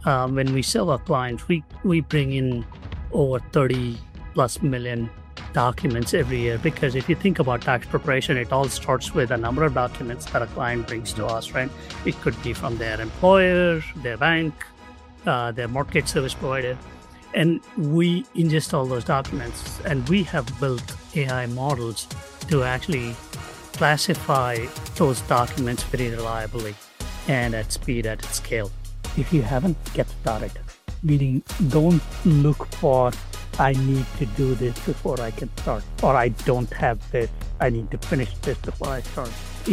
when we serve our clients, we bring in over 30 plus million documents every year, because if you think about tax preparation, it all starts with a number of documents that a client brings to us, right? It could be from their employer, their bank, their mortgage service provider, and we ingest all those documents, and we have built AI models to actually classify those documents very reliably and at speed, at scale. If you haven't, get started. Meaning, don't look for, I need to do this before I can start, or I don't have this, I need to finish this before I start.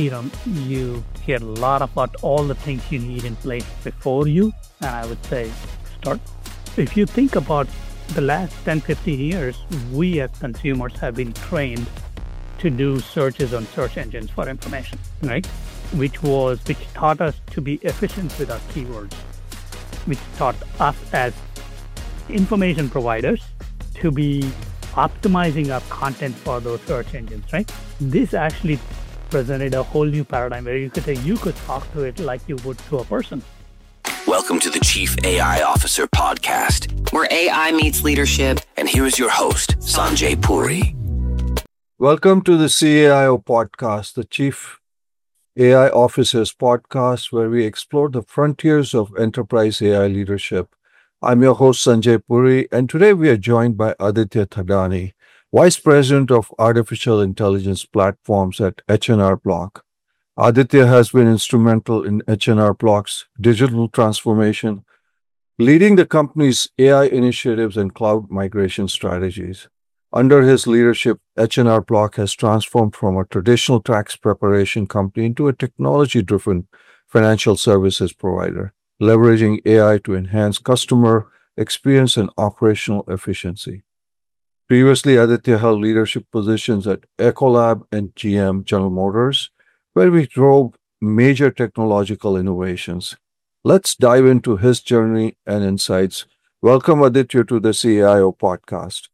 You hear a lot about all the things you need in place before you, and I would say start. If you think about the last 10, 15 years, we as consumers have been trained to do searches on search engines for information, right? Which taught us to be efficient with our keywords, which taught us as information providers to be optimizing our content for those search engines, right? This actually presented a whole new paradigm where you could talk to it like you would to a person. Welcome to the Chief AI Officer Podcast, where AI meets leadership. And here is your host, Sanjay Puri. Welcome to the CAIO Podcast, the Chief AI Officers Podcast, where we explore the frontiers of enterprise AI leadership. I'm your host, Sanjay Puri, and today we are joined by Aditya Thadani, Vice President of Artificial Intelligence Platforms at H&R Block. Aditya has been instrumental in H&R Block's digital transformation, leading the company's AI initiatives and cloud migration strategies. Under his leadership, H&R Block has transformed from a traditional tax preparation company into a technology-driven financial services provider, leveraging AI to enhance customer experience and operational efficiency. Previously, Aditya held leadership positions at Ecolab and GM, General Motors, where we drove major technological innovations. Let's dive into his journey and insights. Welcome, Aditya, to the CAIO Podcast.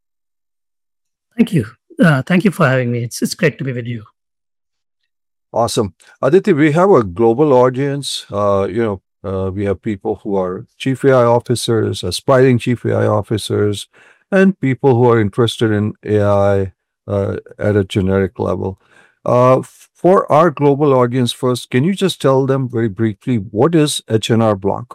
Thank you. Thank you for having me. It's great to be with you. Awesome. Aditya, we have a global audience. We have people who are chief AI officers, aspiring chief AI officers, and people who are interested in AI at a generic level. For our global audience first, can you just tell them very briefly, what is H&R Block?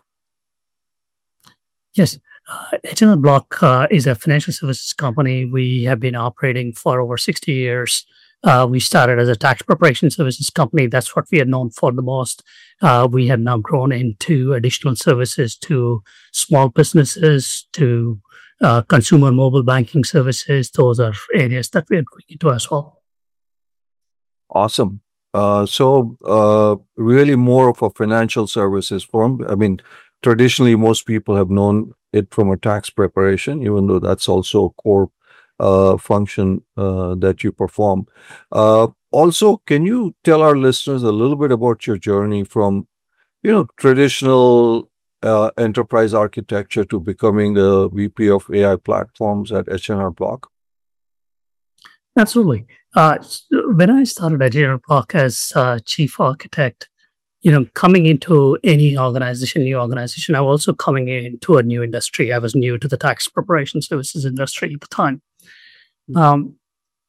Yes. H&R Block is a financial services company. We have been operating for over 60 years. We started as a tax preparation services company. That's what we are known for the most. We have now grown into additional services to small businesses, to consumer mobile banking services. Those are areas that we are going into as well. Awesome. So really more of a financial services firm. I mean, traditionally, most people have known it from a tax preparation, even though that's also a core function that you perform. Also, can you tell our listeners a little bit about your journey from, traditional enterprise architecture to becoming the VP of AI platforms at H&R Block? Absolutely. When I started at H&R Block as chief architect, coming into any organization, new organization, I was also coming into a new industry. I was new to the tax preparation services industry at the time. When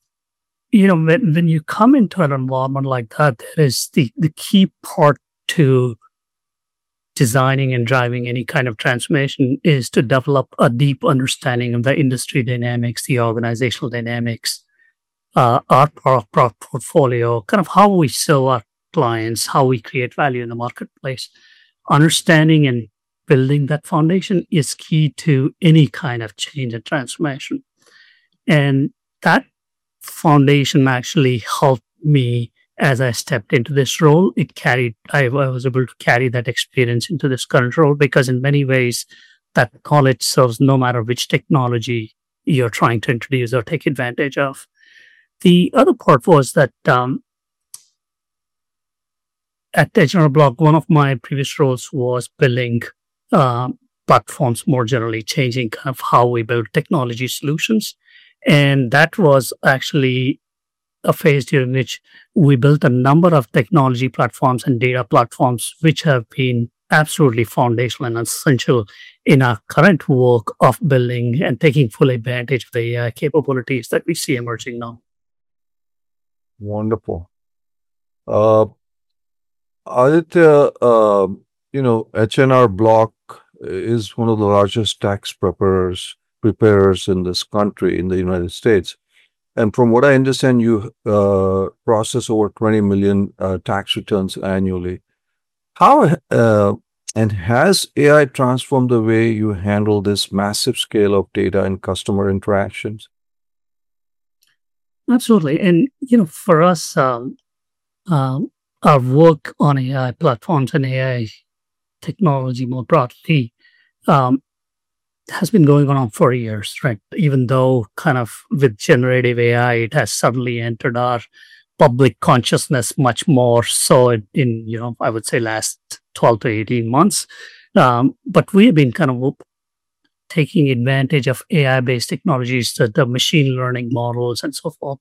you come into an environment like that, there is the key part to designing and driving any kind of transformation is to develop a deep understanding of the industry dynamics, the organizational dynamics, our product portfolio, kind of how we serve our clients, how we create value in the marketplace. Understanding and building that foundation is key to any kind of change and transformation. And that foundation actually helped me as I stepped into this role. I was able to carry that experience into this current role, because in many ways that knowledge serves no matter which technology you're trying to introduce or take advantage of. The other part was that at H&R Block, one of my previous roles was building platforms more generally, changing kind of how we build technology solutions. And that was actually a phase during which we built a number of technology platforms and data platforms, which have been absolutely foundational and essential in our current work of building and taking full advantage of the AI capabilities that we see emerging now. Wonderful. Uh, Aditya, H&R Block is one of the largest tax preparers in this country, in the United States. And from what I understand, you process over 20 million tax returns annually. How and has AI transformed the way you handle this massive scale of data and customer interactions? Absolutely. And, for us, um, our work on AI platforms and AI technology more broadly um, has been going on for years, right? Even though kind of with generative AI, it has suddenly entered our public consciousness much more so in I would say last 12 to 18 months. But we have been kind of taking advantage of AI based technologies, the machine learning models and so forth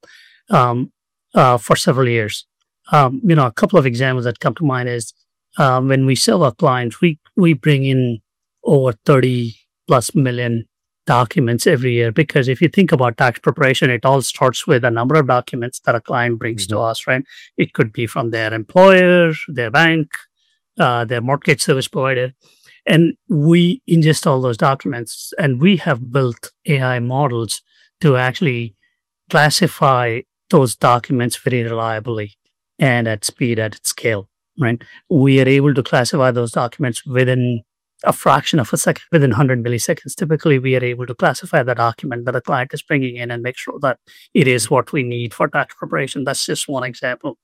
for several years. A couple of examples that come to mind is when we sell our clients, we bring in over 30 plus million documents every year, because if you think about tax preparation, it all starts with a number of documents that a client brings to us, right? It could be from their employer, their bank, their mortgage service provider, and we ingest all those documents, and we have built AI models to actually classify those documents very reliably and at speed, at scale, right? We are able to classify those documents within a fraction of a second, within 100 milliseconds. Typically, we are able to classify the document that a client is bringing in and make sure that it is what we need for tax preparation. That's just one example.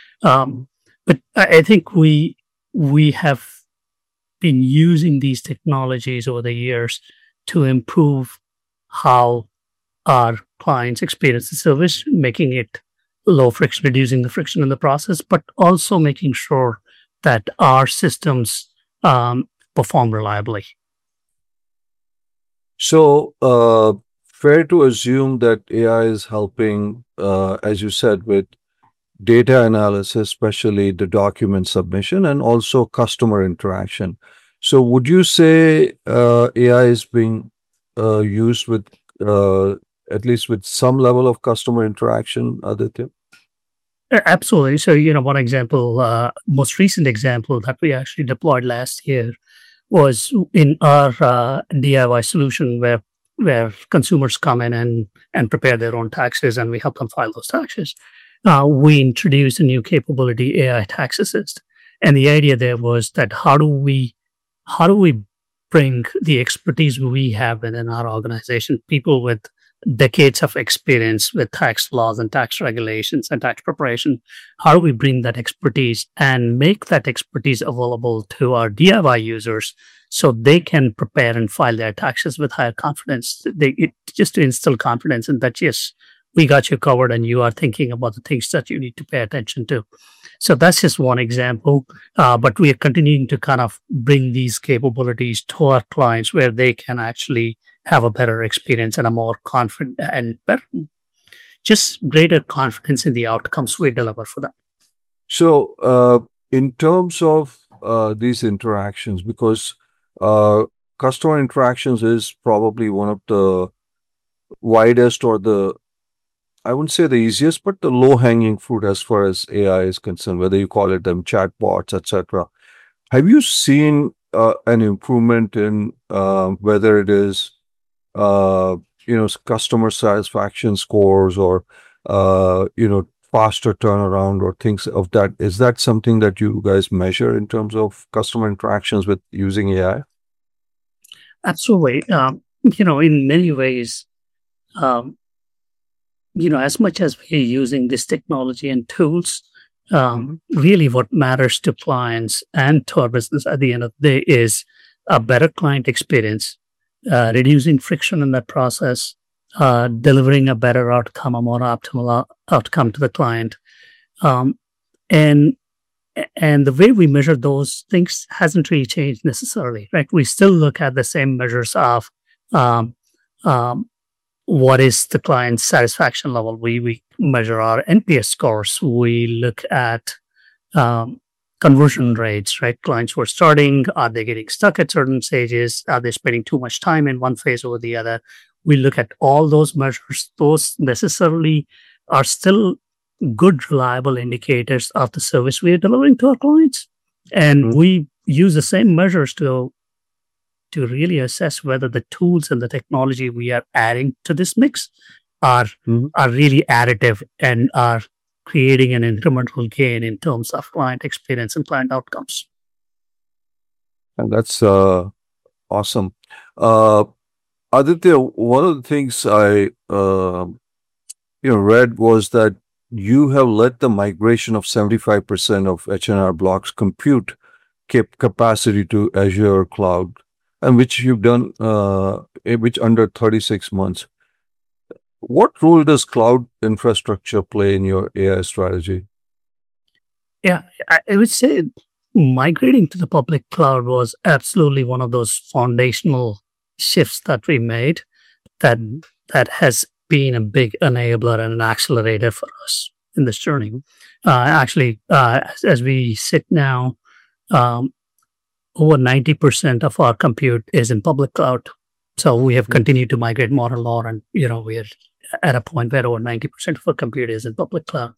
But I think we have been using these technologies over the years to improve how our clients experience the service, making it low friction, reducing the friction in the process, but also making sure that our systems perform reliably. So, fair to assume that AI is helping, as you said, with data analysis, especially the document submission and also customer interaction. So, would you say AI is being used with at least with some level of customer interaction, Aditya? Absolutely. So, one example, most recent example that we actually deployed last year was in our DIY solution where consumers come in and prepare their own taxes, and we help them file those taxes. We introduced a new capability, AI Tax Assist, and the idea there was that how do we bring the expertise we have within our organization, people with decades of experience with tax laws and tax regulations and tax preparation, how do we bring that expertise and make that expertise available to our DIY users so they can prepare and file their taxes with higher confidence? Just to instill confidence in that, yes, we got you covered and you are thinking about the things that you need to pay attention to. So that's just one example. But we are continuing to kind of bring these capabilities to our clients where they can actually have a better experience and a more confident and better, just greater confidence in the outcomes we deliver for them. So, in terms of these interactions, because customer interactions is probably one of the widest or I wouldn't say the easiest, but the low-hanging fruit as far as AI is concerned, whether you call it them chatbots, etc. Have you seen an improvement in whether it is customer satisfaction scores or faster turnaround or things of that? Is that something that you guys measure in terms of customer interactions with using AI? Absolutely. In many ways, as much as we're using this technology and tools, really what matters to clients and to our business at the end of the day is a better client experience, reducing friction in that process, delivering a better outcome, a more optimal outcome to the client. And the way we measure those things hasn't really changed necessarily, right? We still look at the same measures of what is the client's satisfaction level. We measure our NPS scores. We look at conversion rates, right? Clients were starting, are they getting stuck at certain stages? Are they spending too much time in one phase over the other? We look at all those measures. Those necessarily are still good, reliable indicators of the service we are delivering to our clients. And we use the same measures to really assess whether the tools and the technology we are adding to this mix are really additive and are creating an incremental gain in terms of client experience and client outcomes. And that's awesome. Aditya, one of the things I read was that you have led the migration of 75% of H&R Block's compute capacity to Azure Cloud, and which you've done, which under 36 months. What role does cloud infrastructure play in your AI strategy? Yeah, I would say migrating to the public cloud was absolutely one of those foundational shifts that we made that has been a big enabler and an accelerator for us in this journey. As we sit now, over 90% of our compute is in public cloud. So we have continued to migrate more and more, and we are at a point where over 90% of our compute is in public cloud.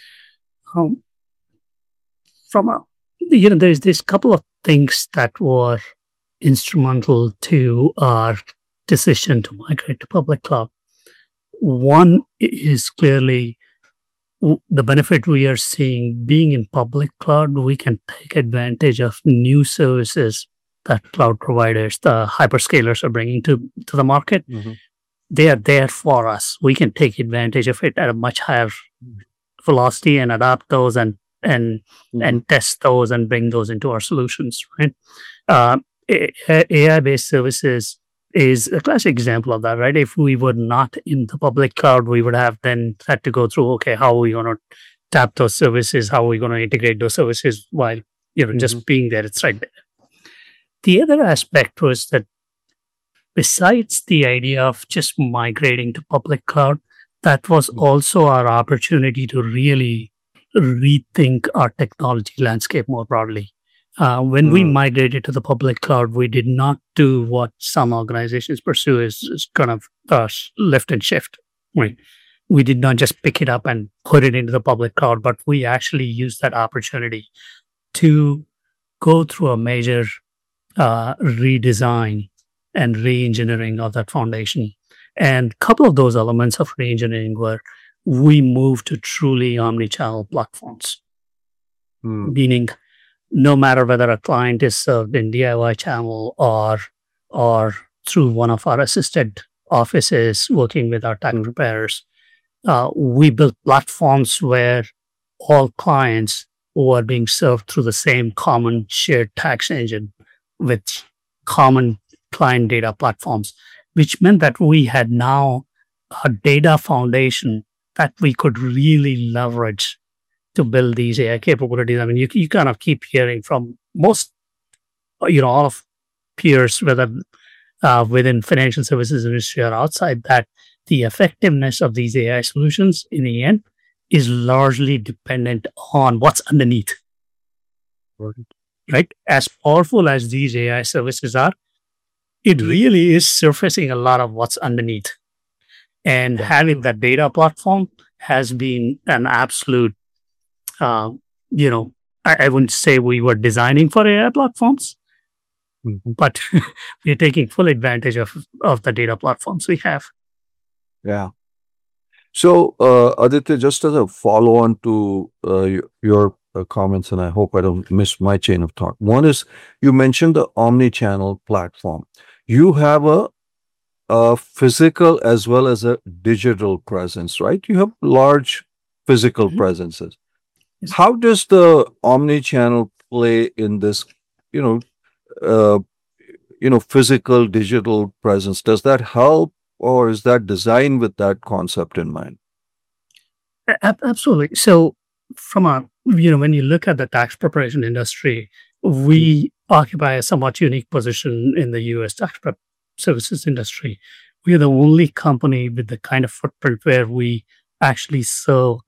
There's this couple of things that were instrumental to our decision to migrate to public cloud. One is clearly the benefit we are seeing being in public cloud. We can take advantage of new services that cloud providers, the hyperscalers, are bringing to the market. They are there for us. We can take advantage of it at a much higher velocity and adapt those and test those and bring those into our solutions. Right? AI-based services is a classic example of that, right? If we were not in the public cloud, we would have then had to go through, okay, how are we going to tap those services? How are we going to integrate those services while, just being there? It's right there. The other aspect was that besides the idea of just migrating to public cloud, that was also our opportunity to really rethink our technology landscape more broadly. When we migrated to the public cloud, we did not do what some organizations pursue is kind of lift and shift. Right? We did not just pick it up and put it into the public cloud, but we actually used that opportunity to go through a major redesign and re-engineering of that foundation. And a couple of those elements of re-engineering were we moved to truly omni-channel platforms, meaning no matter whether a client is served in DIY channel or through one of our assisted offices working with our tax preparers, we built platforms where all clients were being served through the same common shared tax engine with common client data platforms, which meant that we had now a data foundation that we could really leverage to build these AI capabilities. I mean, you kind of keep hearing from most, all of peers, whether within financial services industry or outside, that the effectiveness of these AI solutions in the end is largely dependent on what's underneath. Right? As powerful as these AI services are, it really is surfacing a lot of what's underneath. And having that data platform has been an absolute, I wouldn't say we were designing for AI platforms, but we're taking full advantage of the data platforms we have. Yeah. So, Aditya, just as a follow-on to your comments, and I hope I don't miss my chain of thought. One is, you mentioned the omni-channel platform. You have a physical as well as a digital presence, right? You have large physical presences. Yes. How does the omni-channel play in this, physical digital presence? Does that help, or is that designed with that concept in mind? Absolutely. So, from when you look at the tax preparation industry, we occupy a somewhat unique position in the U.S. tax prep services industry. We are the only company with the kind of footprint where we actually serve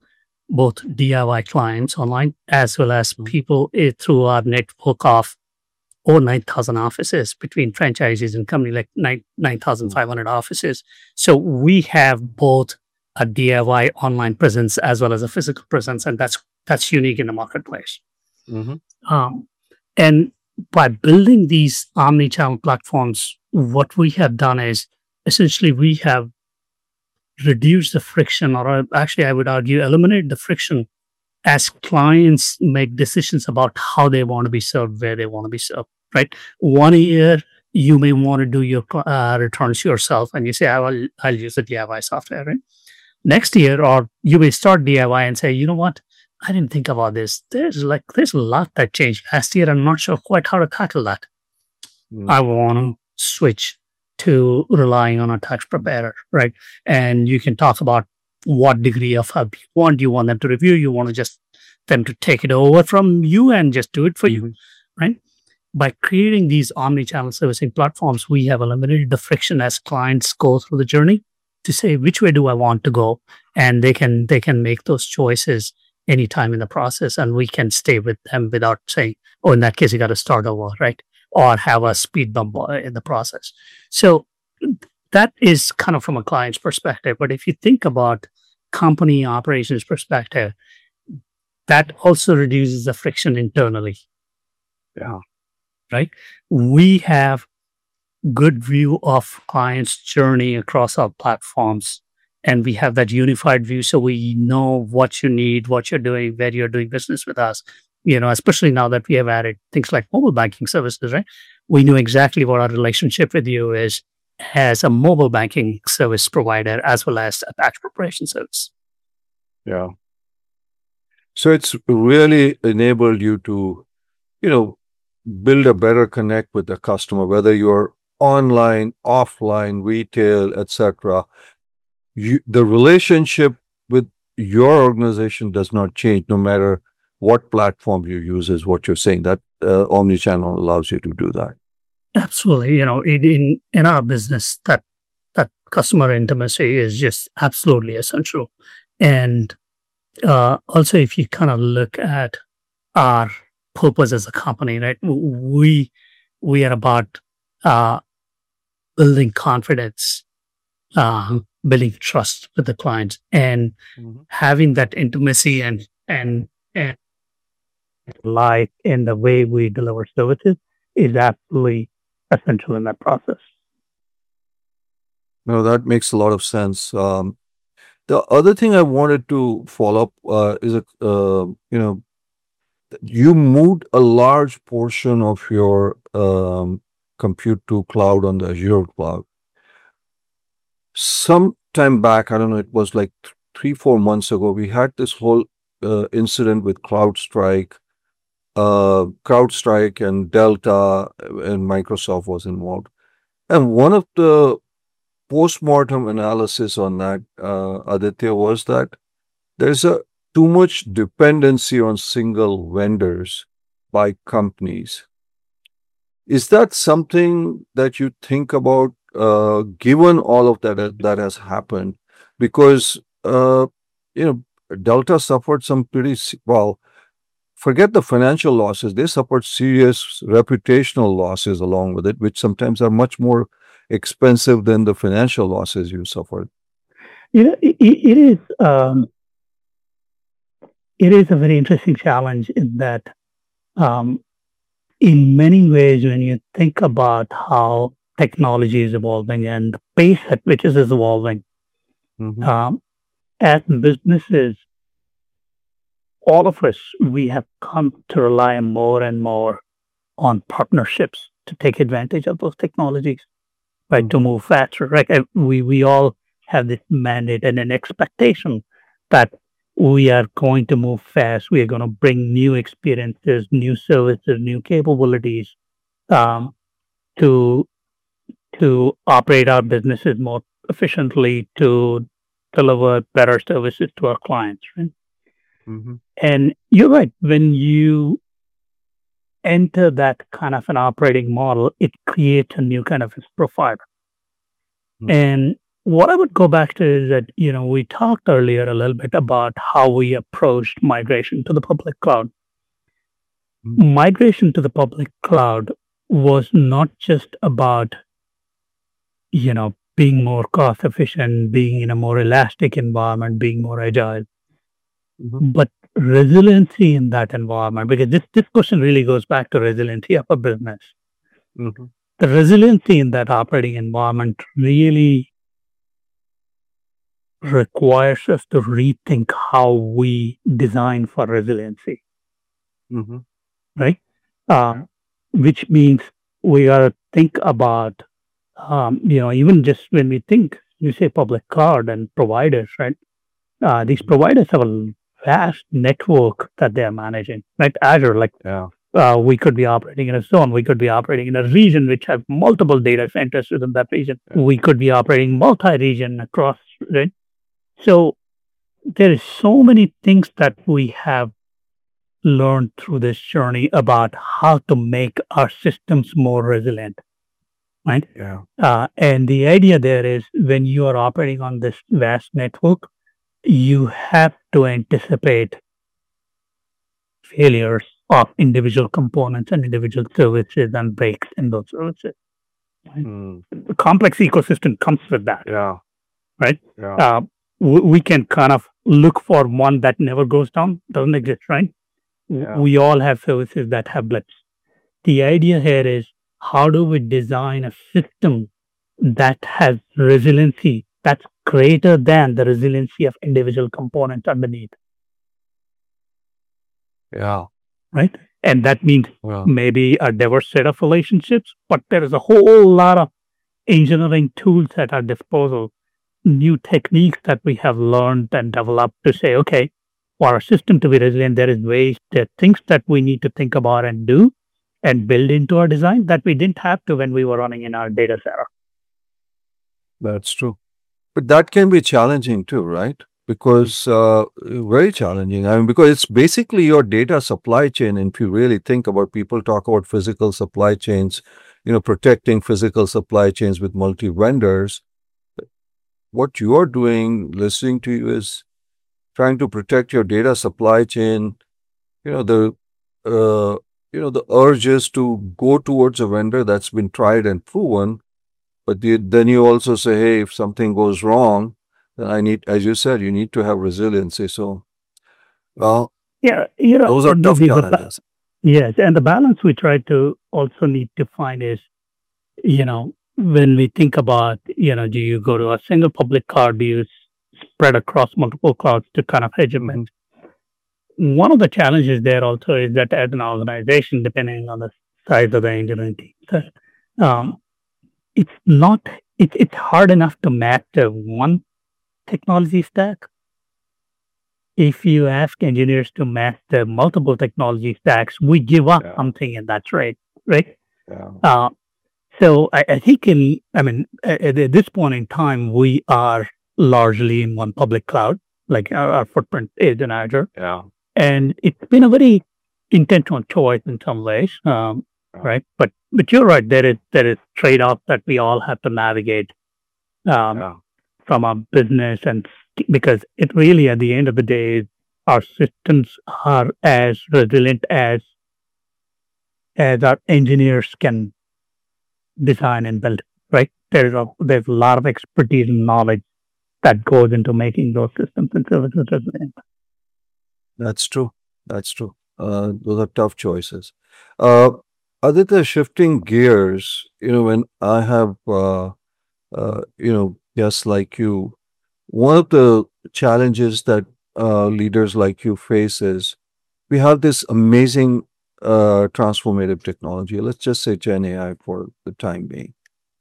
both DIY clients online as well as people through our network of over 9,000 offices between franchises and company, like 9,500 offices. So we have both a DIY online presence as well as a physical presence, and that's unique in the marketplace. Mhm. And by building these omni-channel platforms, what we have done is essentially we have reduced the friction, or actually, I would argue, eliminate the friction as clients make decisions about how they want to be served, where they want to be served, right? 1 year, you may want to do your returns yourself, and you say, I'll use the DIY software, right? Next year, or you may start DIY and say, you know what? I didn't think about this. There's a lot that changed last year. I'm not sure quite how to tackle that. I want to switch to relying on a tax preparer, right? And you can talk about what degree of help you want. Do you want them to review? You want to just them to take it over from you and just do it for you, right? By creating these omni-channel servicing platforms, we have eliminated the friction as clients go through the journey to say, which way do I want to go? And they can make those choices anytime in the process, and we can stay with them without saying, oh, in that case, you got to start over, right? Or have a speed bump in the process. So that is kind of from a client's perspective. But if you think about company operations perspective, that also reduces the friction internally. Yeah. Right? We have good view of client's journey across our platforms, and we have that unified view, so we know what you need, what you're doing, where you're doing business with us. Especially now that we have added things like mobile banking services, right? We know exactly what our relationship with you is as a mobile banking service provider as well as a tax preparation service. Yeah. So it's really enabled you to, build a better connect with the customer, whether you're online, offline, retail, etc. The relationship with your organization does not change no matter what platform you use, is what you're saying. That omnichannel allows you to do that. Absolutely. In our business, that customer intimacy is just absolutely essential. And also, if you kind of look at our purpose as a company, right? We are about building confidence, building trust with the clients, and having that intimacy and life in the way we deliver services is absolutely essential in that process. No, that makes a lot of sense. The other thing I wanted to follow up is, you moved a large portion of your compute to cloud on the Azure cloud. Some time back, I don't know, it was like 3-4 months ago, we had this whole incident with CrowdStrike and Delta, and Microsoft was involved. And one of the post-mortem analysis on that, Aditya, was that there's too much dependency on single vendors by companies. Is that something that you think about, given all of that has happened? Because Delta suffered some forget the financial losses, they suffered serious reputational losses along with it, which sometimes are much more expensive than the financial losses you suffered. It is a very interesting challenge in that, in many ways, when you think about how technology is evolving and the pace at which it is evolving, as businesses, all of us, we have come to rely more and more on partnerships to take advantage of those technologies, right? To move faster, right? We all have this mandate and an expectation that we are going to move fast. We are going to bring new experiences, new services, new capabilities to operate our businesses more efficiently, to deliver better services to our clients, right? And you're right. When you enter that kind of an operating model, it creates a new kind of profile. And what I would go back to is that, we talked earlier a little bit about how we approached migration to the public cloud. Migration to the public cloud was not just about, being more cost efficient, being in a more elastic environment, being more agile, but resiliency in that environment, because this question really goes back to resiliency of a business. The resiliency in that operating environment really requires us to rethink how we design for resiliency, right? Which means we got to think about, even just when we think, you say public cloud and providers, right? These providers have a vast network that they are managing, right? Azure, like we could be operating in a zone, we could be operating in a region which have multiple data centers within that region. We could be operating multi-region across, right? So there is so many things that we have learned through this journey about how to make our systems more resilient, right? And the idea there is when you are operating on this vast network, you have to anticipate failures of individual components and individual services and breaks in those services. Right? The complex ecosystem comes with that. Right? We can kind of look for one that never goes down, doesn't exist, right? We all have services that have blips. The idea here is how do we design a system that has resiliency that's greater than the resiliency of individual components underneath. Right? And that means maybe a diverse set of relationships, but there is a whole lot of engineering tools at our disposal, new techniques that we have learned and developed to say, okay, for our system to be resilient, there are things that we need to think about and do and build into our design that we didn't have to when we were running in our data center. That's true. But that can be challenging too, right? Because very challenging. I mean, because it's basically your data supply chain. And if you really think about, people talk about physical supply chains, protecting physical supply chains with multi-vendors. What you are doing, listening to you, is trying to protect your data supply chain. The urge is to go towards a vendor that's been tried and proven. But then you also say, hey, if something goes wrong, then as you said, you need to have resiliency. So, those are tough challenges. Yes, and the balance we try to also need to find is, when we think about, do you go to a single public cloud, do you spread across multiple clouds to kind of hedgement? One of the challenges there also is that as an organization, depending on the size of the engineering team, it's hard enough to master one technology stack. If you ask engineers to master multiple technology stacks, we give up something in that trade, right? So I think at this point in time, we are largely in one public cloud, like our footprint is in Azure. And it's been a very intentional choice in some ways, right? But you're right, there is trade-off that we all have to navigate from our business, and because it really, at the end of the day, our systems are as resilient as our engineers can design and build, right? There's a lot of expertise and knowledge that goes into making those systems and services resilient. That's true. Those are tough choices. Aditya, shifting gears, when I have, just like you, one of the challenges that leaders like you face is we have this amazing transformative technology. Let's just say Gen AI for the time being.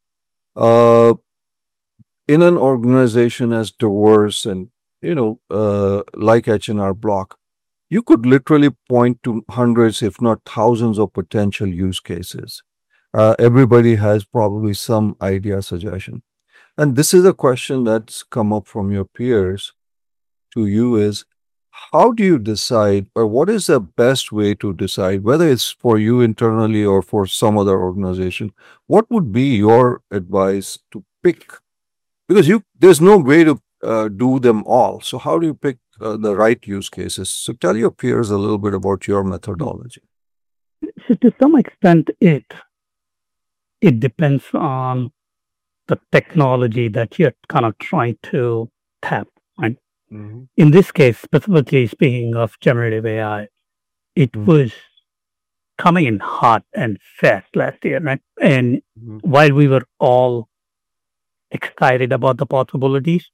In an organization as diverse and, like H&R Block, you could literally point to hundreds, if not thousands, of potential use cases. Everybody has probably some idea, suggestion. And this is a question that's come up from your peers to you is, how do you decide, or what is the best way to decide, whether it's for you internally or for some other organization? What would be your advice to pick because there's no way to do them all. So how do you pick the right use cases? So tell your peers a little bit about your methodology. So to some extent, it depends on the technology that you're kind of trying to tap. Right? Mm-hmm. In this case, specifically speaking of generative AI, it was coming in hot and fast last year, right? And while we were all excited about the possibilities,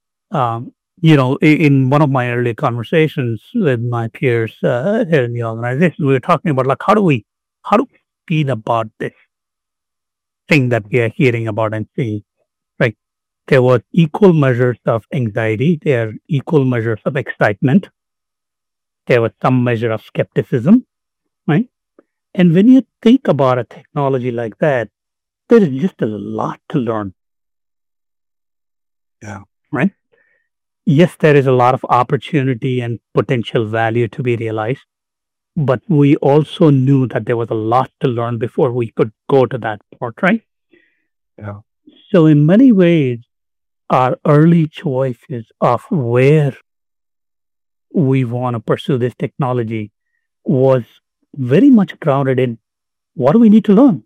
in one of my early conversations with my peers here in the organization, we were talking about like how do we feel about this thing that we are hearing about and seeing, right? There were equal measures of anxiety, there are equal measures of excitement, there was some measure of skepticism, right? And when you think about a technology like that, there is just a lot to learn. Yeah. Right? Yes, there is a lot of opportunity and potential value to be realized, but we also knew that there was a lot to learn before we could go to that part, right? Yeah. So in many ways, our early choices of where we want to pursue this technology was very much grounded in what do we need to learn,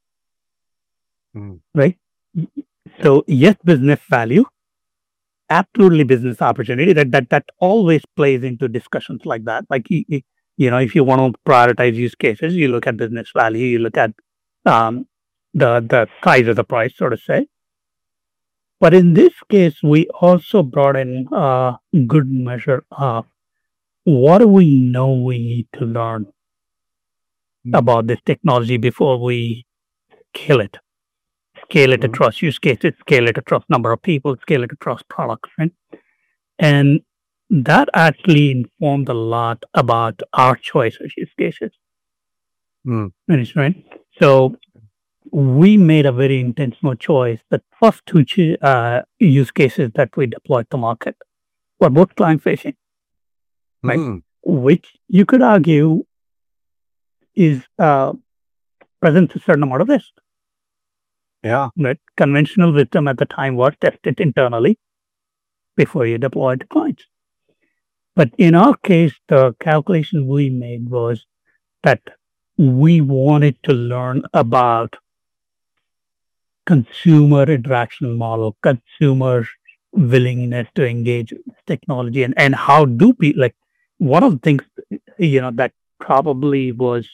right? So yes, business value, absolutely business opportunity. That always plays into discussions like that. Like if you want to prioritize use cases, you look at business value, you look at the size of the price, so to say. But in this case, we also brought in a good measure of what do we know we need to learn about this technology before we scale it across use cases, scale it across number of people, scale it across products, right? And that actually informed a lot about our choice of use cases. Right? So we made a very intentional choice. The first two use cases that we deployed to market were both client facing, right? Which you could argue is presents a certain amount of risk. Yeah. Right? Conventional wisdom at the time was test it internally before you deploy it to clients. But in our case, the calculation we made was that we wanted to learn about consumer interaction model, consumer willingness to engage with technology, and how do people, like, one of the things, that probably was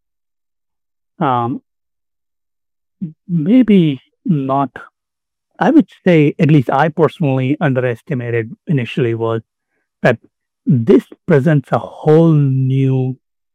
maybe not, I would say, at least I personally underestimated initially, was that this presents a whole new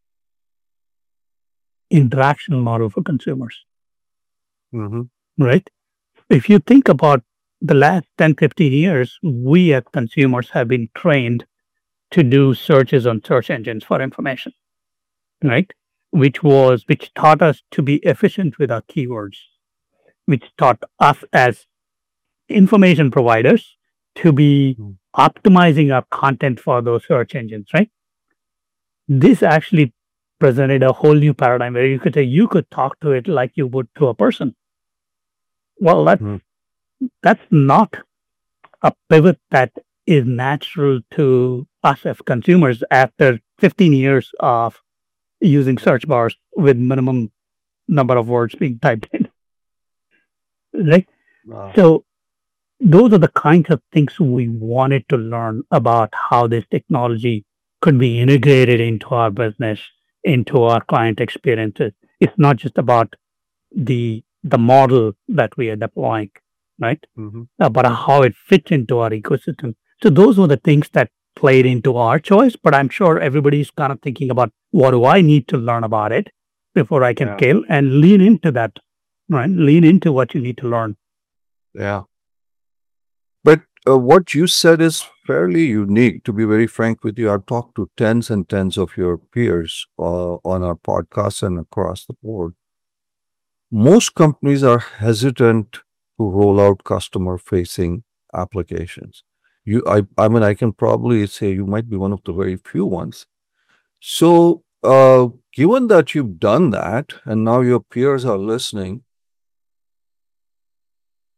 interaction model for consumers. Right? If you think about the last 10, 15 years, we as consumers have been trained to do searches on search engines for information, right? Which taught us to be efficient with our keywords, which taught us as information providers to be optimizing our content for those search engines, right? This actually presented a whole new paradigm where you could talk to it like you would to a person. Well, that's not a pivot that is natural to us as consumers after 15 years of using search bars with minimum number of words being typed in. Right? Wow. So those are the kinds of things we wanted to learn about how this technology could be integrated into our business, into our client experiences. It's not just about the model that we are deploying, right? But how it fits into our ecosystem. So those were the things that played into our choice, but I'm sure everybody's kind of thinking about what do I need to learn about it before I can scale, and lean into that, right? Lean into what you need to learn. Yeah. But what you said is fairly unique, to be very frank with you. I've talked to tens and tens of your peers on our podcast and across the board. Most companies are hesitant to roll out customer-facing applications. I mean, I can probably say you might be one of the very few ones. So, given that you've done that, and now your peers are listening,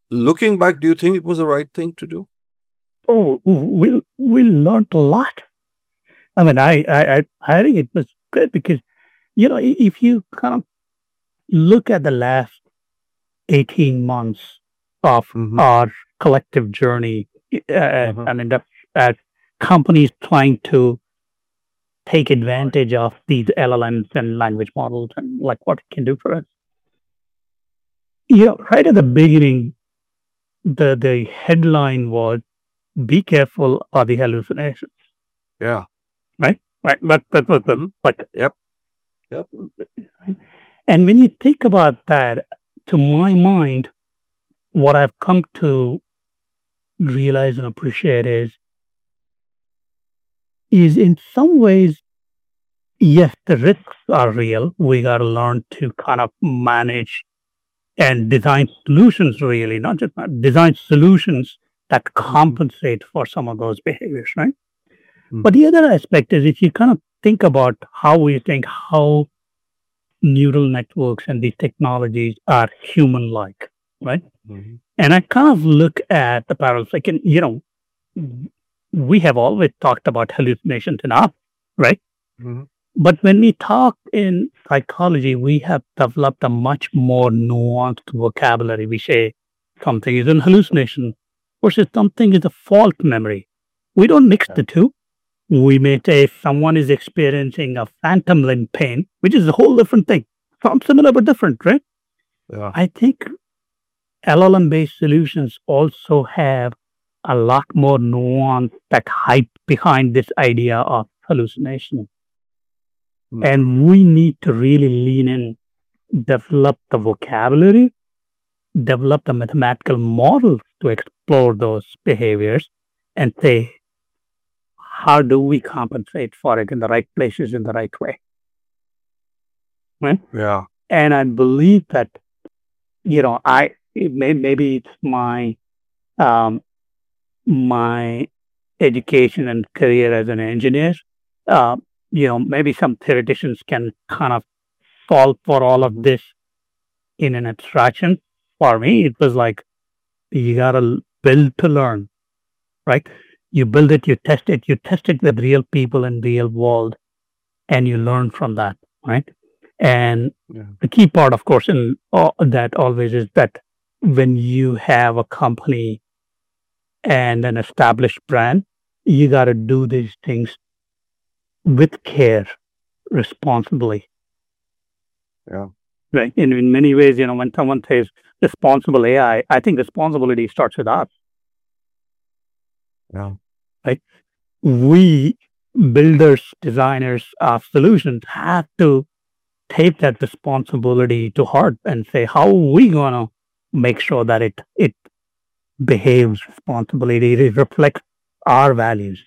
looking back, do you think it was the right thing to do? Oh, we learned a lot. I mean, I think it was good because if you kind of look at the last 18 months of Mm-hmm. our collective journey, Uh-huh. and end up at companies trying to take advantage of these LLMs and language models and like what it can do for us. Right at the beginning, the headline was "Be careful of the hallucinations." Yeah. Right, right. That was the Mhm. like. Yep. Yep. And when you think about that, to my mind, what I've come to realize and appreciate is in some ways, yes, the risks are real. We got to learn to kind of manage and design solutions, really, not just design solutions that compensate for some of those behaviors, right? But Mhm. the other aspect is if you kind of think about how neural networks and these technologies are human like, right? Mhm. And I kind of look at the parallels, like, we have always talked about hallucinations in art, right? Mhm. But when we talk in psychology, we have developed a much more nuanced vocabulary. We say something is an hallucination versus something is a fault memory. We don't mix Yeah. the two. We may say if someone is experiencing a phantom limb pain, which is a whole different thing. Some similar but different, right? Yeah. I think LLM based solutions also have a lot more nuance that hype behind this idea of hallucination. Mm. And we need to really lean in, develop the vocabulary, develop the mathematical models to explore those behaviors and say, how do we compensate for it in the right places in the right way? Right? Yeah. And I believe that, maybe it's um, my education and career as an engineer. Uh, maybe some theoreticians can kind of solve for all of this in an abstraction. For me, it was like you gotta build to learn, right? You build it, you test it with real people in real world, and you learn from that, right? And Yeah. the key part, of course, in all that always is that when you have a company and an established brand, you got to do these things with care, responsibly, Yeah. right? And in many ways, when someone says responsible AI, I think responsibility starts with us, Yeah. right? We builders, designers of solutions have to take that responsibility to heart and say, how are we going to make sure that it behaves responsibly, it reflects our values.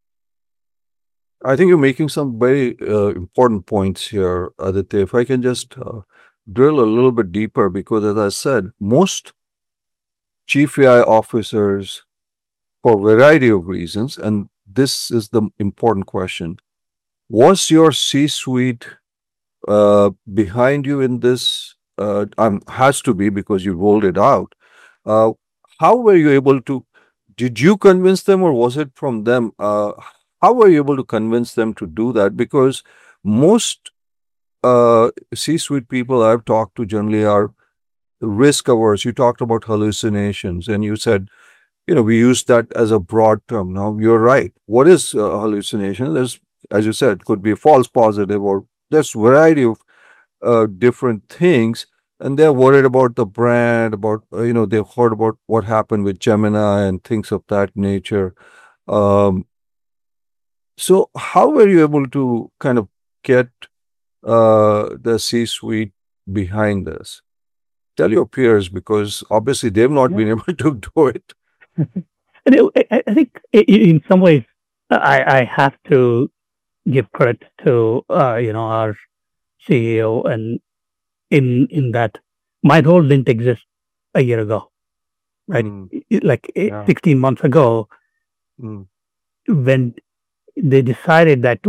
I think you're making some very important points here, Aditya. If I can just drill a little bit deeper, because as I said, most chief AI officers, for a variety of reasons, and this is the important question, was your C-suite behind you in this? Has to be because you rolled it out. Uh, how were you able to? Did you convince them, or was it from them? How were you able to convince them to do that? Because most C-suite people I've talked to generally are risk averse. You talked about hallucinations, and you said, we use that as a broad term. Now, you're right. What is a hallucination? There's, as you said, could be a false positive, or there's variety of different things, and they're worried about the brand, about they've heard about what happened with Gemini and things of that nature. Um, so, how were you able to kind of get the C-suite behind this? Tell your peers, because obviously they've not Yeah. been able to do it. And I think in some ways, I have to give credit to our CEO, and in that my role didn't exist a year ago, right? Mm, Like yeah. 16 months ago, Mm, when they decided that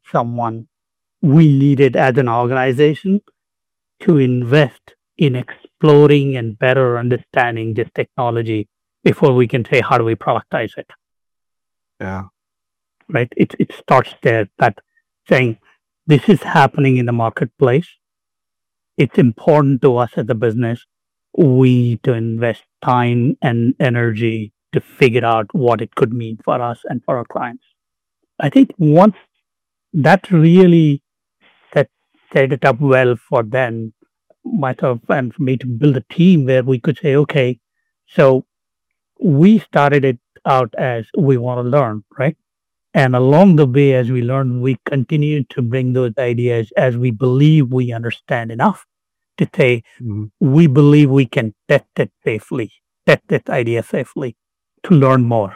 we needed as an organization to invest in exploring and better understanding this technology before we can say, how do we productize it? Yeah. Right? It starts there, that saying, this is happening in the marketplace. It's important to us as a business. We need to invest time and energy to figure out what it could mean for us and for our clients. I think once that really set it up well for them, myself and for me, to build a team where we could say, okay, so we started it out as we want to learn, right? And along the way, as we learn, we continue to bring those ideas as we believe we understand enough to say, we believe we can test it safely, test this idea safely to learn more.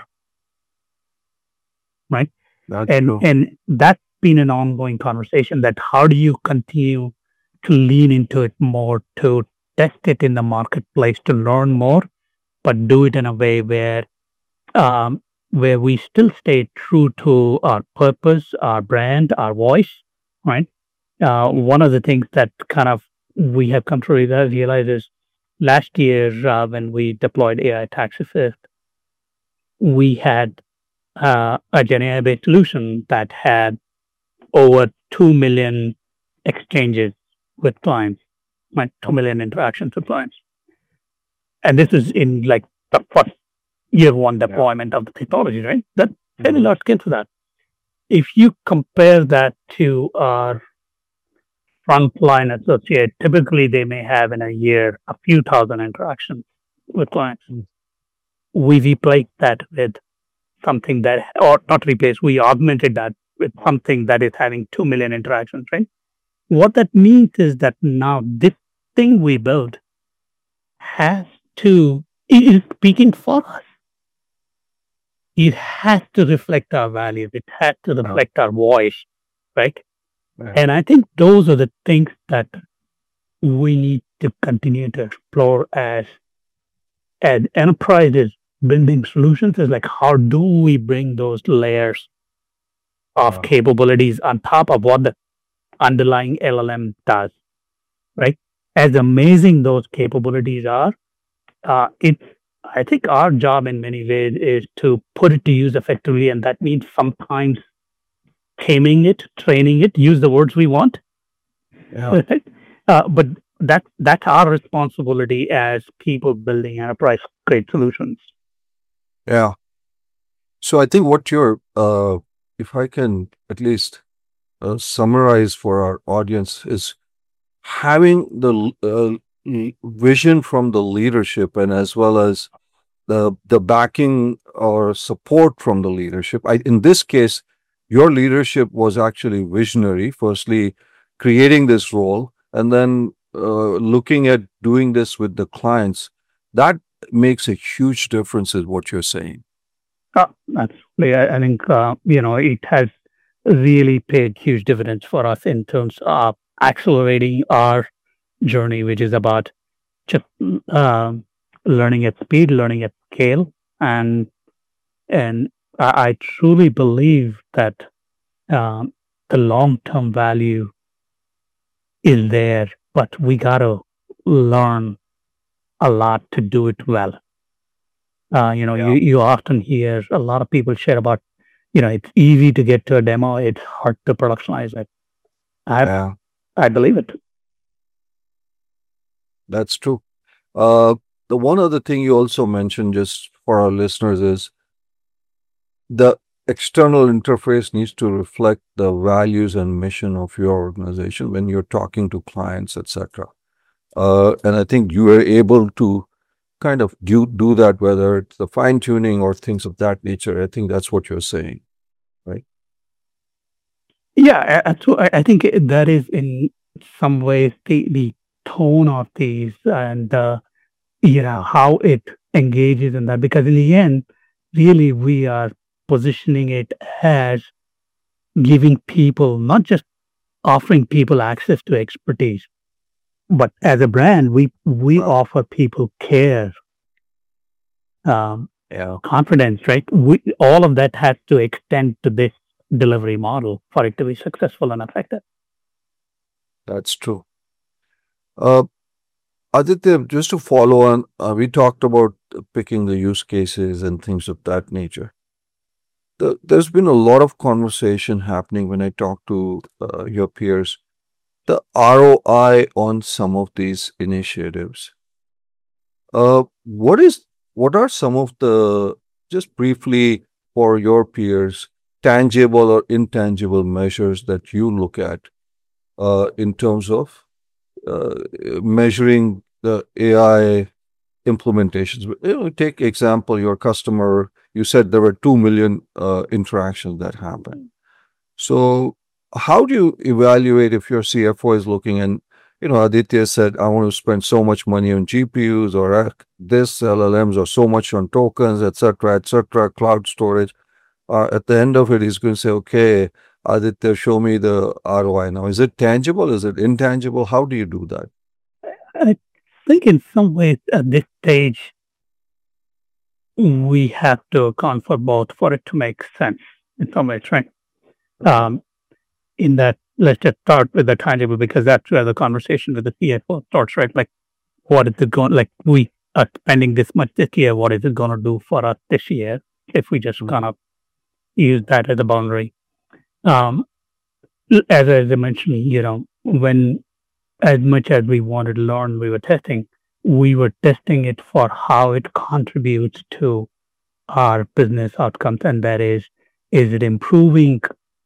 Right? And that's been an ongoing conversation, that how do you continue to lean into it more, to test it in the marketplace, to learn more, but do it in a way where we still stay true to our purpose, our brand, our voice, right? One of the things that kind of we have come to realize is last year when we deployed AI Tax Assist, we had a GenAI-based solution that had over 2 million exchanges with clients, right? 2 million interactions with clients. And this is in like the first year one deployment of the technology, right? That's very large scale to that. If you compare that to our frontline associate, typically they may have in a year a few thousand interactions with clients. We replaced that with something that, or not replaced, we augmented that with something that is having 2 million interactions, right? What that means is that now this thing we built is speaking for us. It has to reflect our values. It has to reflect our voice, right? And I think those are the things that we need to continue to explore as enterprises building solutions. Is like, how do we bring those layers of capabilities on top of what the underlying LLM does, right? As amazing those capabilities are, I think our job in many ways is to put it to use effectively, and that means sometimes taming it, training it, use the words we want. But that's our responsibility as people building enterprise-grade solutions. Yeah. So I think what you're, if I can at least summarize for our audience, is having the vision from the leadership, and as well as the backing or support from the leadership. In this case, your leadership was actually visionary, firstly creating this role, and then looking at doing this with the clients. That makes a huge difference, is what you're saying. Absolutely. I think, it has really paid huge dividends for us in terms of accelerating our journey, which is about just learning at speed, learning at scale. And I truly believe that the long-term value is there, but we got to learn a lot to do it well. You often hear a lot of people share about, it's easy to get to a demo, it's hard to productionize it. I believe it. That's true. The one other thing you also mentioned, just for our listeners, is the external interface needs to reflect the values and mission of your organization when you're talking to clients, etc. And I think you were able to kind of do that, whether it's the fine tuning or things of that nature. I think that's what you're saying, right? Yeah, I think that is in some ways the tone of these, and how it engages in that, because in the end, really we are positioning it as giving people, not just offering people access to expertise, but as a brand, we offer people care, confidence, right? All of that has to extend to this delivery model for it to be successful and effective. That's true. Aditya, just to follow on, we talked about picking the use cases and things of that nature. There's been a lot of conversation happening when I talk to your peers. The ROI on some of these initiatives. What are some of the, just briefly for your peers, tangible or intangible measures that you look at in terms of measuring the AI implementations? Take example, your customer, you said there were 2 million interactions that happened. So how do you evaluate if your CFO is looking and, Aditya said, I want to spend so much money on GPUs or this LLMs or so much on tokens, etc., cloud storage. At the end of it, he's going to say, okay, Aditya, show me the ROI now. Is it tangible? Is it intangible? How do you do that? I think in some ways at this stage, we have to account for both for it to make sense in some ways, right? In that, let's just start with the tangible because that's where the conversation with the CFO starts, right? Like, what is it going, like, we are spending this much this year, what is it going to do for us this year if we just kind of use that as a boundary? As I mentioned, when as much as we wanted to learn, we were testing it for how it contributes to our business outcomes. And that is it improving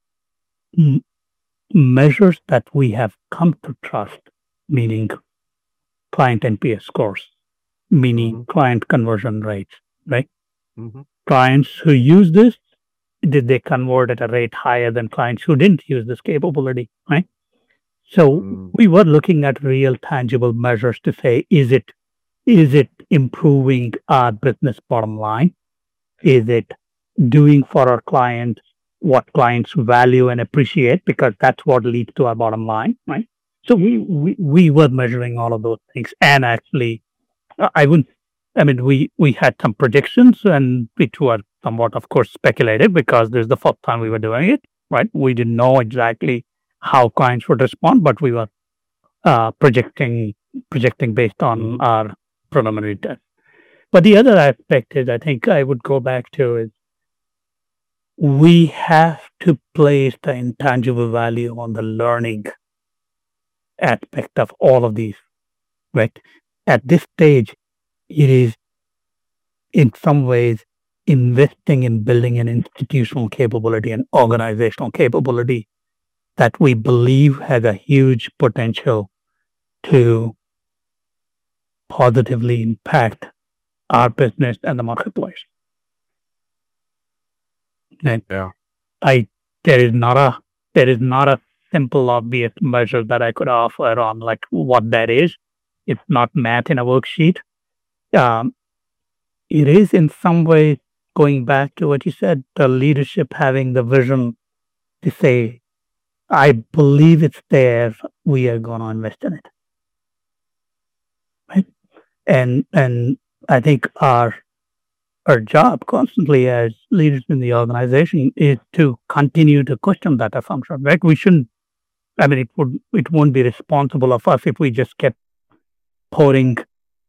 measures that we have come to trust, meaning client NPS scores, meaning client conversion rates, right? Clients who use this, did they convert at a rate higher than clients who didn't use this capability, right? So we were looking at real tangible measures to say, is it improving our business bottom line? Is it doing for our clients what clients value and appreciate? Because that's what leads to our bottom line, right? So we were measuring all of those things. And actually, we had some predictions and which were somewhat, of course, speculative because this is the first time we were doing it, right? We didn't know exactly how clients would respond, but we were projecting based on our preliminary test. But the other aspect is, I think I would go back to is we have to place the intangible value on the learning aspect of all of these, right? At this stage, it is in some ways investing in building an institutional capability and organizational capability that we believe has a huge potential to positively impact our business and the marketplace. And there is not a simple, obvious measure that I could offer on like what that is. It's not math in a worksheet. It is in some ways going back to what you said, the leadership having the vision to say, I believe it's there. We are going to invest in it. Right? And I think our job constantly as leaders in the organization is to continue to question that assumption, right? We shouldn't, it won't be responsible of us if we just kept pouring,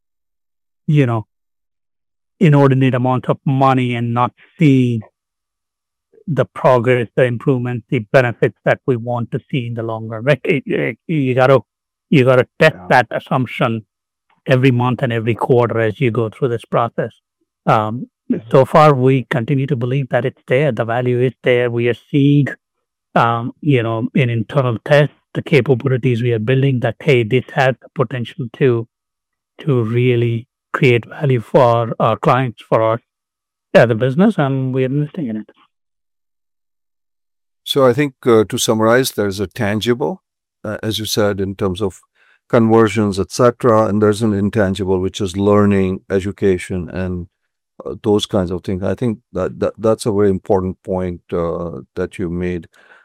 inordinate amount of money and not see the progress, the improvements, the benefits that we want to see in the long run. Right? You gotta test that assumption every month and every quarter as you go through this process. So far, we continue to believe that it's there. The value is there. We are seeing, in internal tests, the capabilities we are building that, hey, this has the potential to really create value for our clients, for us as a business, and we're investing in it. So I think to summarize, there's a tangible, as you said, in terms of conversions, etc., and there's an intangible, which is learning, education, and those kinds of things. I think that's a very important point that you made.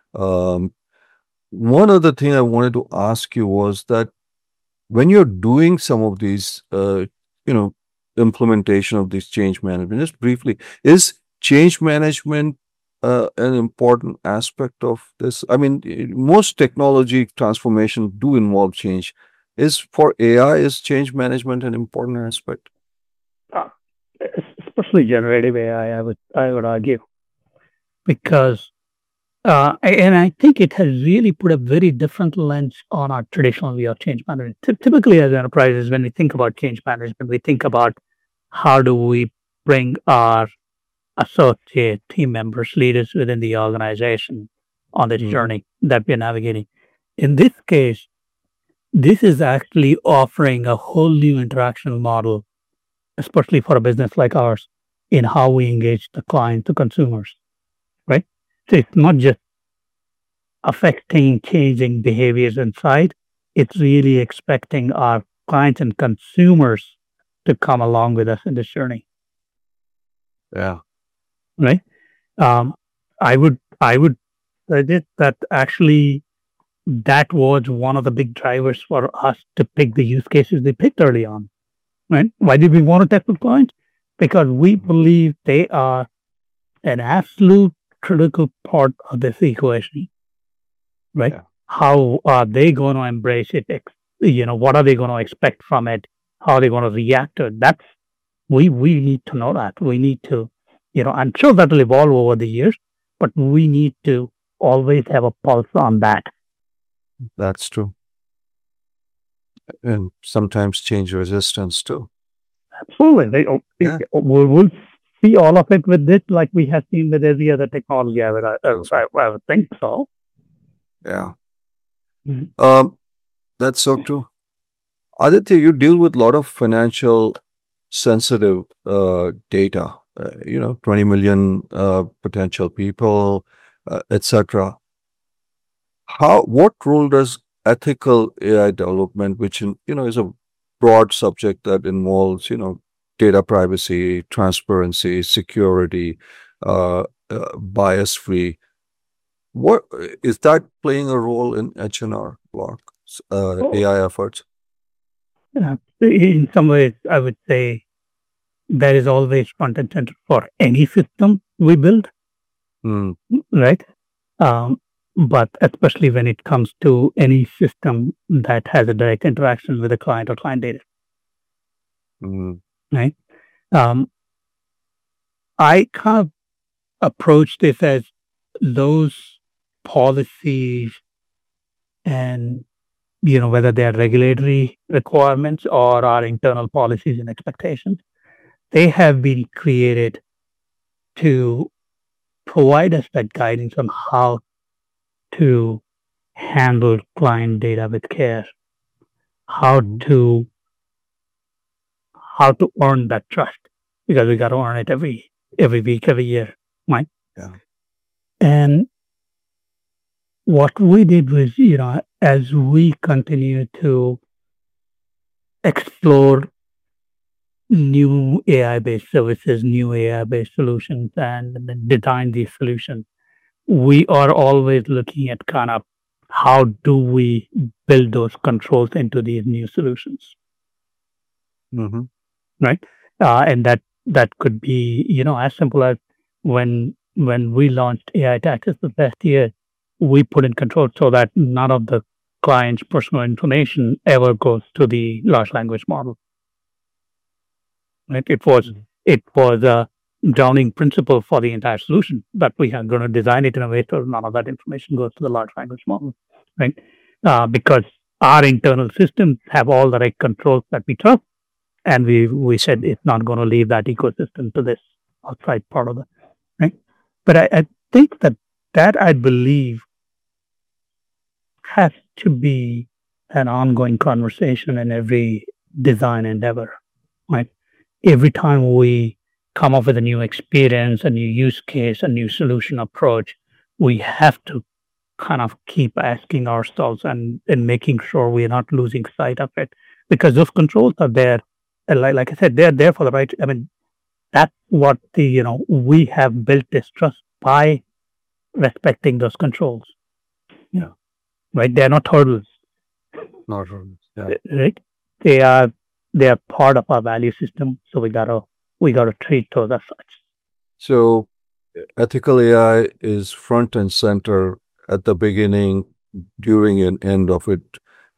One other thing I wanted to ask you was that when you're doing some of these, implementation of this change management, just briefly, is change management an important aspect of this? I mean, most technology transformation do involve change. For AI, is change management an important aspect? Uh, Especially generative AI, I would argue, because and I think it has really put a very different lens on our traditional view of change management. Typically, as enterprises, when we think about change management, we think about how do we bring our associate team members, leaders within the organization on this journey that we're navigating. In this case, this is actually offering a whole new interaction model, especially for a business like ours, in how we engage the client, the consumers, right? So it's not just affecting changing behaviors inside, it's really expecting our clients and consumers to come along with us in this journey, Yeah. right? I would predict that actually that was one of the big drivers for us to pick the use cases they picked early on, right? Why did we want to tackle clients? Because we believe they are an absolute critical part of this equation, right? Yeah. How are they going to embrace it? What are they going to expect from it? How are they going to react to it? We need to know that. We need to, I'm sure that will evolve over the years, but we need to always have a pulse on that. That's true. And sometimes change resistance too. Absolutely. Yeah. We'll see all of it with this, like we have seen with every other technology. I would think so. Yeah. Mhm. That's so true. Aditya, you deal with a lot of financial sensitive data, 20 million potential people, etc. What role does ethical AI development, which is a broad subject that involves, data privacy, transparency, security, bias free. What is that playing a role in H&R Block AI efforts? In some ways, I would say there is always front and center for any system we build, right? But especially when it comes to any system that has a direct interaction with a client or client data, right? I kind of approach this as those policies and, whether they are regulatory requirements or our internal policies and expectations, they have been created to provide us that guidance on how to handle client data with care, how to earn that trust, because we got to earn it every week, every year, right? Yeah. And what we did was, as we continue to explore new AI-based services, new AI-based solutions, and then design these solutions, we are always looking at kind of how do we build those controls into these new solutions, right? And that could be, as simple as when we launched AI taxes the past year, we put in control so that none of the client's personal information ever goes to the large language model. Right? It was a grounding principle for the entire solution that we are going to design it in a way so none of that information goes to the large language model, right? Because our internal systems have all the right controls that we trust, and we said it's not going to leave that ecosystem to this outside part of it, right? But I think that I believe has to be an ongoing conversation in every design endeavor, right? Every time we come up with a new experience, a new use case, a new solution approach, we have to kind of keep asking ourselves and making sure we're not losing sight of it, because those controls are there. And like I said, they're there for the right. I mean, that's what we have built this trust by respecting those controls. Yeah. Right. They're not hurdles. Not hurdles. Yeah. Right. They are part of our value system. So we gotta treat those as such. So ethical AI is front and center at the beginning, during, and end of it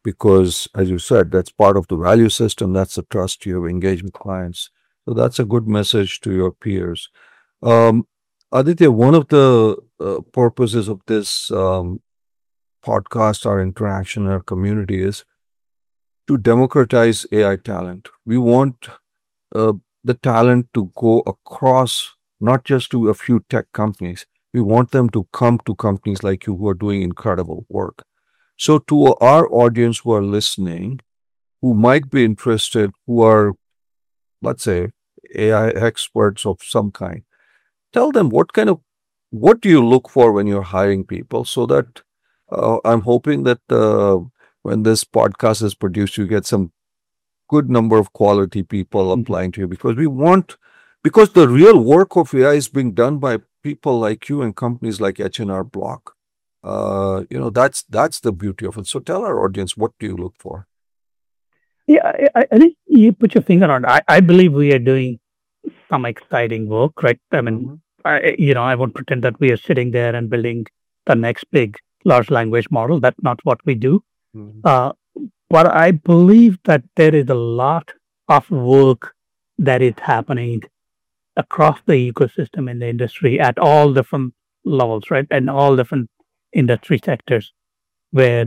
because, as you said, that's part of the value system. That's the trust you have engaged with clients. So that's a good message to your peers. Aditya, one of the purposes of this podcast, our interaction, our community is to democratize AI talent. We want the talent to go across, not just to a few tech companies. We want them to come to companies like you who are doing incredible work. So, to our audience who are listening, who might be interested, who are, let's say, AI experts of some kind, tell them what do you look for when you're hiring people, so that I'm hoping that when this podcast is produced, you get some good number of quality people applying to you, because the real work of AI is being done by people like you and companies like H&R Block. That's the beauty of it. So tell our audience, what do you look for? Yeah, I think you put your finger on it. I believe we are doing some exciting work, right? I mean, I won't pretend that we are sitting there and building the next big large language model. That's not what we do. But I believe that there is a lot of work that is happening across the ecosystem in the industry at all different levels, right? And all different industry sectors where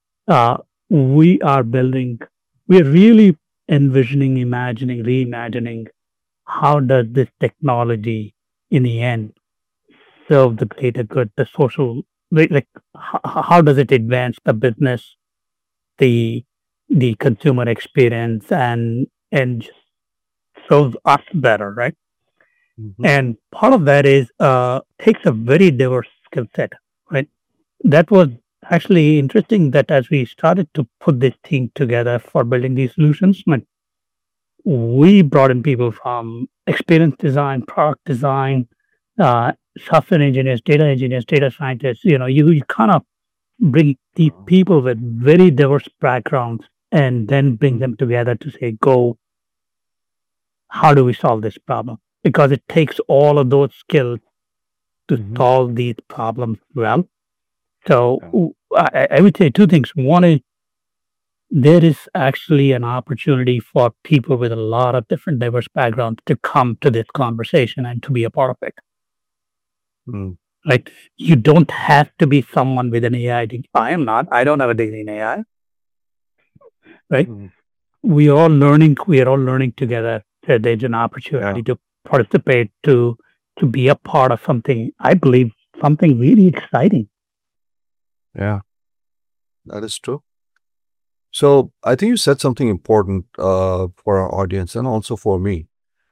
we are really envisioning, imagining, reimagining how does this technology in the end serve the greater good, the social, like how does it advance the business, the consumer experience, and just serves us better, right? And part of that is takes a very diverse skill set, right? That was actually interesting that as we started to put this team together for building these solutions, we brought in people from experience design, product design, software engineers, data scientists. You kind of bring these people with very diverse backgrounds and then bring them together to say, go, how do we solve this problem? Because it takes all of those skills to solve these problems well. So I would say two things. One is there is actually an opportunity for people with a lot of different diverse backgrounds to come to this conversation and to be a part of it. Right? You don't have to be someone with an AI degree. I am not. I don't have a degree in AI. Right? We are all learning together. So there's an opportunity to participate, to be a part of something, I believe, something really exciting. Yeah, that is true. So I think you said something important for our audience and also for me.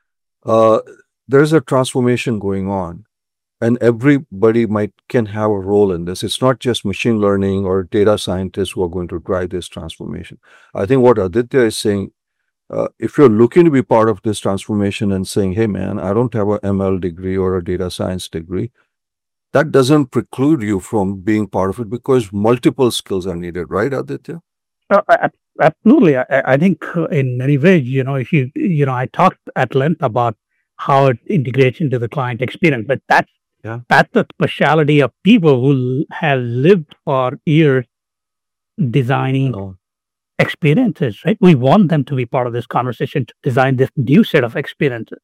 There's a transformation going on, and everybody can have a role in this. It's not just machine learning or data scientists who are going to drive this transformation. I think what Aditya is saying, if you're looking to be part of this transformation and saying, hey man, I don't have an ML degree or a data science degree, that doesn't preclude you from being part of it, because multiple skills are needed, right, Aditya? Absolutely. I think in many ways, if I talked at length about how it integrates into the client experience, but that's the specialty of people who have lived for years designing experiences, right? We want them to be part of this conversation to design this new set of experiences.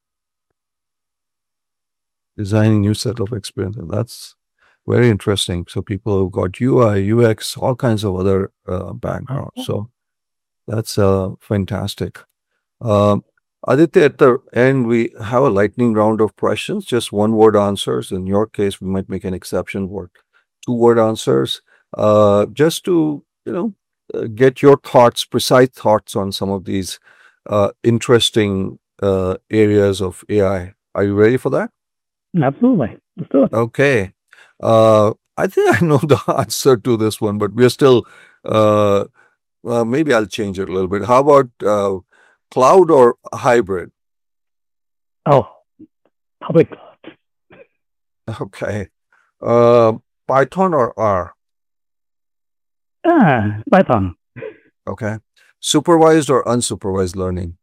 Designing new set of experiences. That's very interesting. So people who've got UI, UX, all kinds of other backgrounds. So that's fantastic. Aditya, at the end, we have a lightning round of questions, just one-word answers. In your case, we might make an exception for two-word answers, just to, get your precise thoughts on some of these interesting areas of AI. Are you ready for that? Absolutely. Let's do it. Okay. I think I know the answer to this one, but we're still, maybe I'll change it a little bit. How about cloud or hybrid? Oh, public cloud. Okay. Python or R? Python. Okay. Supervised or unsupervised learning?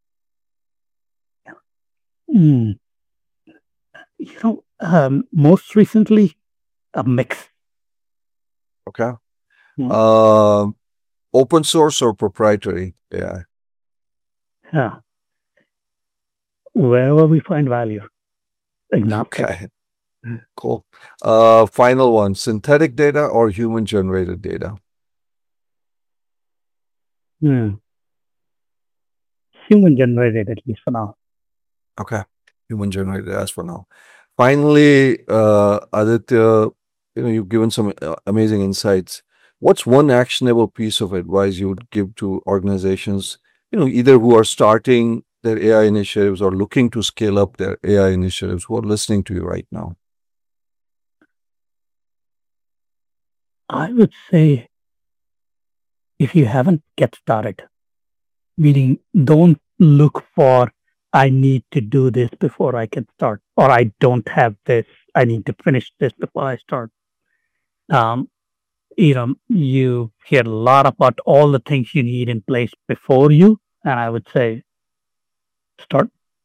Most recently, a mix. Okay. open source or proprietary AI? Yeah. Wherever we find value. Example. Okay, cool. Final one, synthetic data or human-generated data? Human generated, at least for now. Okay, human-generated as for now. Finally, Aditya, you've given some amazing insights. What's one actionable piece of advice you would give to organizations, either who are starting their AI initiatives or looking to scale up their AI initiatives, who are listening to you right now? I would say if you haven't, get started. Meaning, don't look for, I need to do this before I can start, or I don't have this, I need to finish this before I start. You hear a lot about all the things you need in place before you, and I would say start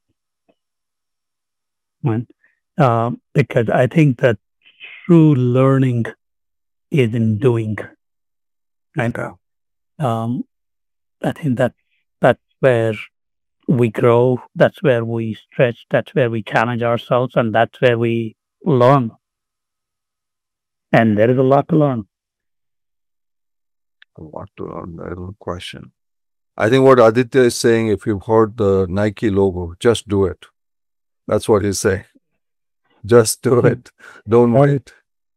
one. Because I think that true learning is in doing. Right? I think that's where we grow, that's where we stretch, that's where we challenge ourselves, and that's where we learn. And there is a lot to learn. A lot to learn, no question. I think what Aditya is saying, if you've heard the Nike logo, just do it. That's what he's saying. Just do it. Don't wait.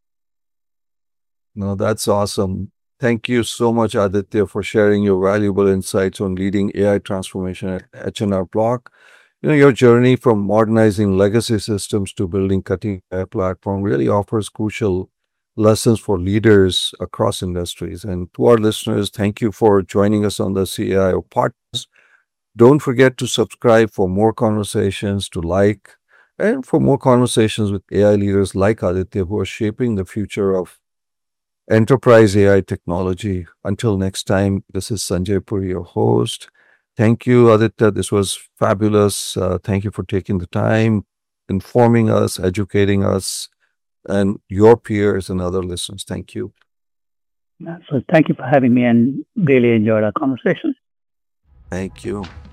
No, that's awesome. Thank you so much, Aditya, for sharing your valuable insights on leading AI transformation at H&R Block. Your journey from modernizing legacy systems to building cutting AI platform really offers crucial lessons for leaders across industries. And to our listeners, thank you for joining us on the CAIO podcast. Don't forget to subscribe for more conversations, to like, and for more conversations with AI leaders like Aditya who are shaping the future of enterprise AI technology. Until next time, this is Sanjay Puri, your host. Thank you, Aditya. This was fabulous. Thank you for taking the time, informing us, educating us, and your peers and other listeners. Thank you. So thank you for having me and really enjoyed our conversation. Thank you.